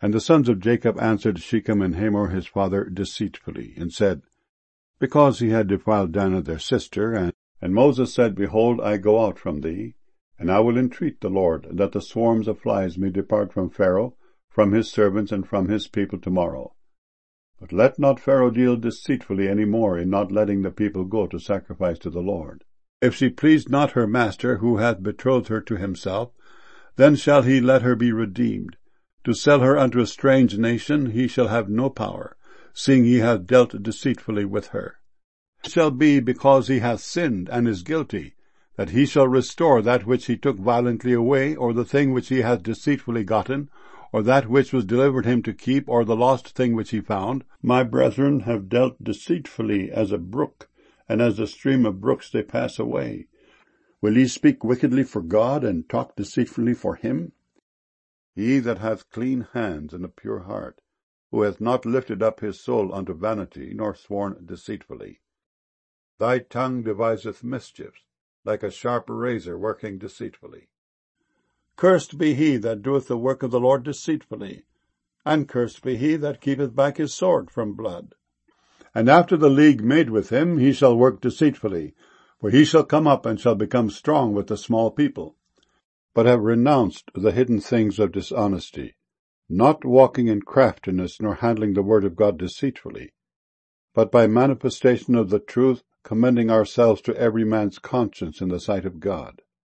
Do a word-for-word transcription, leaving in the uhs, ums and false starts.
And the sons of Jacob answered Shechem and Hamor his father deceitfully, and said, Because he had defiled Dinah their sister. And, and Moses said, Behold, I go out from thee, and I will entreat the Lord, that the swarms of flies may depart from Pharaoh, from his servants, and from his people tomorrow. But let not Pharaoh deal deceitfully any more in not letting the people go to sacrifice to the Lord. If she please not her master, who hath betrothed her to himself, then shall he let her be redeemed. To sell her unto a strange nation he shall have no power, seeing he hath dealt deceitfully with her. It shall be, because he hath sinned and is guilty, that he shall restore that which he took violently away, or the thing which he hath deceitfully gotten, or that which was delivered him to keep, or the lost thing which he found. My brethren have dealt deceitfully as a brook, and as a stream of brooks they pass away. Will ye speak wickedly for God, and talk deceitfully for him? He that hath clean hands and a pure heart, who hath not lifted up his soul unto vanity, nor sworn deceitfully. Thy tongue deviseth mischiefs, like a sharp razor working deceitfully. Cursed be he that doeth the work of the Lord deceitfully, and cursed be he that keepeth back his sword from blood. And after the league made with him, he shall work deceitfully, for he shall come up and shall become strong with the small people, but have renounced the hidden things of dishonesty, not walking in craftiness, nor handling the word of God deceitfully, but by manifestation of the truth, commending ourselves to every man's conscience in the sight of God.